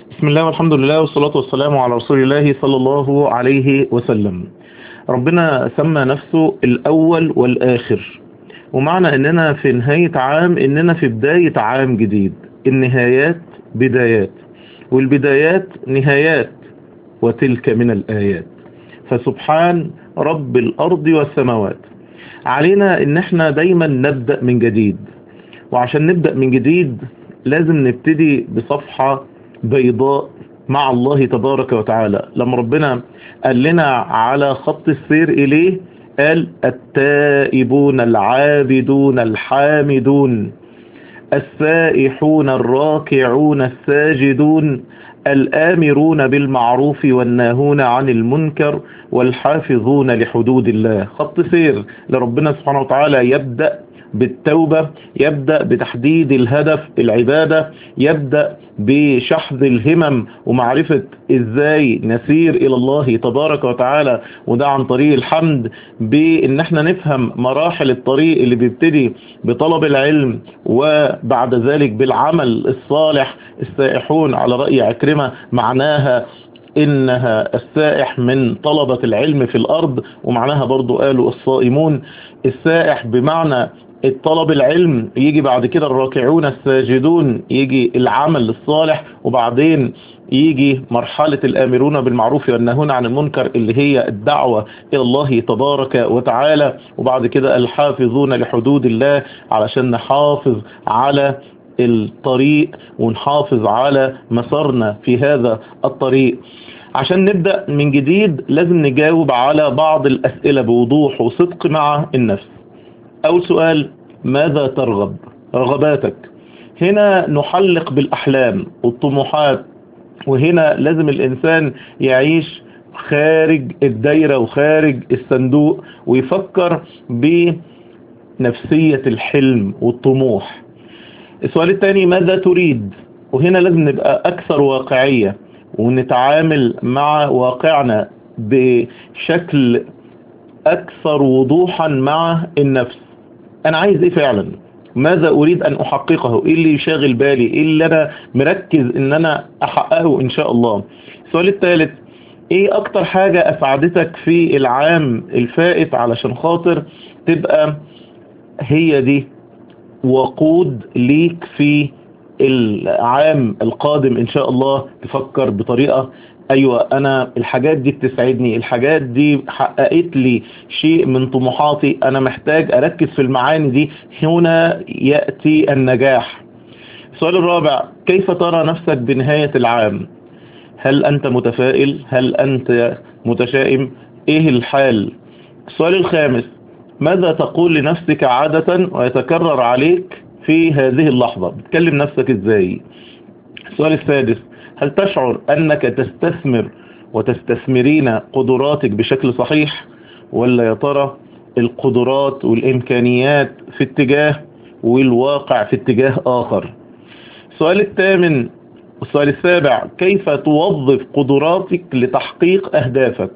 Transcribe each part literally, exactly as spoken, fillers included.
بسم الله والحمد لله والصلاة والسلام على رسول الله صلى الله عليه وسلم. ربنا سمى نفسه الأول والآخر، ومعنى إننا في نهاية عام إننا في بداية عام جديد. النهايات بدايات والبدايات نهايات، وتلك من الآيات. فسبحان رب الأرض والسماوات. علينا إن احنا دايما نبدأ من جديد، وعشان نبدأ من جديد لازم نبتدي بصفحة بيضاء مع الله تبارك وتعالى. لما ربنا قال لنا على خط السير إليه قال: التائبون العابدون الحامدون السائحون الراكعون الساجدون الآمرون بالمعروف والناهون عن المنكر والحافظون لحدود الله. خط سير لربنا سبحانه وتعالى يبدأ بالتوبة، يبدأ بتحديد الهدف العبادة، يبدأ بشحذ الهمم ومعرفة ازاي نسير الى الله تبارك وتعالى، وده عن طريق الحمد، بان احنا نفهم مراحل الطريق اللي بيبتدي بطلب العلم وبعد ذلك بالعمل الصالح. السائحون على رأي عكرمة معناها إنها السائح من طلبة العلم في الأرض، ومعناها برضو قالوا الصائمون. السائح بمعنى الطلب العلم، يجي بعد كده الراكعون الساجدون، يجي العمل الصالح، وبعدين يجي مرحلة الآمرون بالمعروف والناهون عن المنكر اللي هي الدعوة إلى الله تبارك وتعالى، وبعد كده الحافظون لحدود الله علشان نحافظ على الطريق ونحافظ على مسارنا في هذا الطريق. عشان نبدأ من جديد لازم نجاوب على بعض الأسئلة بوضوح وصدق مع النفس. أول سؤال: ماذا ترغب؟ رغباتك. هنا نحلق بالأحلام والطموحات، وهنا لازم الإنسان يعيش خارج الدايرة وخارج الصندوق ويفكر بنفسية الحلم والطموح. السؤال الثاني: ماذا تريد؟ وهنا لازم نبقى أكثر واقعية ونتعامل مع واقعنا بشكل أكثر وضوحا مع النفس. أنا عايز إيه فعلا؟ ماذا أريد أن أحققه؟ إيه اللي يشاغل بالي؟ إيه اللي أنا مركز إن أنا أحققه إن شاء الله؟ السؤال الثالث: إيه أكتر حاجة أسعدتك في العام الفائت علشان خاطر تبقى هي دي وقود ليك في العام القادم إن شاء الله؟ تفكر بطريقة: أيوة أنا الحاجات دي بتسعدني، الحاجات دي حققت لي شيء من طموحاتي، أنا محتاج أركز في المعاني دي، هنا يأتي النجاح. السؤال الرابع: كيف ترى نفسك بنهاية العام؟ هل أنت متفائل؟ هل أنت متشائم؟ إيه الحال؟ السؤال الخامس: ماذا تقول لنفسك عادة ويتكرر عليك في هذه اللحظة؟ بتكلم نفسك ازاي؟ السؤال السادس: هل تشعر أنك تستثمر وتستثمرين قدراتك بشكل صحيح، ولا يا ترى القدرات والإمكانيات في اتجاه والواقع في اتجاه آخر؟ السؤال الثامن والسؤال السابع: كيف توظف قدراتك لتحقيق أهدافك؟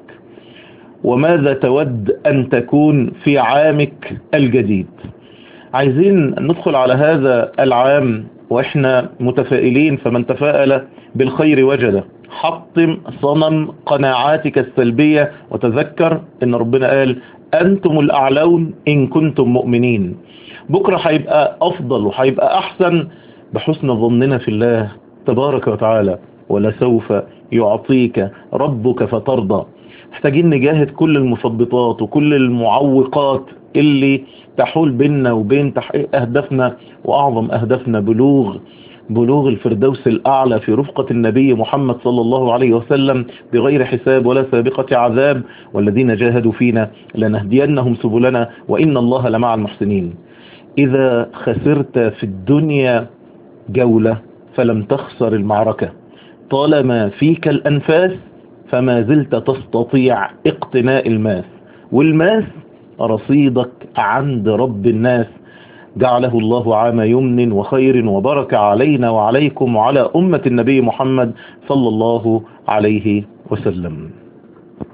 وماذا تود أن تكون في عامك الجديد؟ عايزين ندخل على هذا العام وإحنا متفائلين، فمن تفائل بالخير وجده. حطم صنم قناعاتك السلبية وتذكر إن ربنا قال: أنتم الأعلون إن كنتم مؤمنين. بكرة هيبقى أفضل وهيبقى أحسن بحسن ظننا في الله تبارك وتعالى. ولسوف يعطيك ربك فترضى. محتاجين نجاهد كل المثبطات وكل المعوقات اللي تحول بيننا وبين تحقيق أهدافنا، وأعظم أهدافنا بلوغ بلوغ الفردوس الأعلى في رفقة النبي محمد صلى الله عليه وسلم بغير حساب ولا سابقة عذاب. والذين جاهدوا فينا لنهدينهم سبلنا وإن الله لمع المحسنين. إذا خسرت في الدنيا جولة فلم تخسر المعركة. طالما فيك الأنفاس فما زلت تستطيع اقتناء الماس، والماس رصيدك عند رب الناس. جعله الله عام يمن وخير وبركة علينا وعليكم وعلى أمة النبي محمد صلى الله عليه وسلم.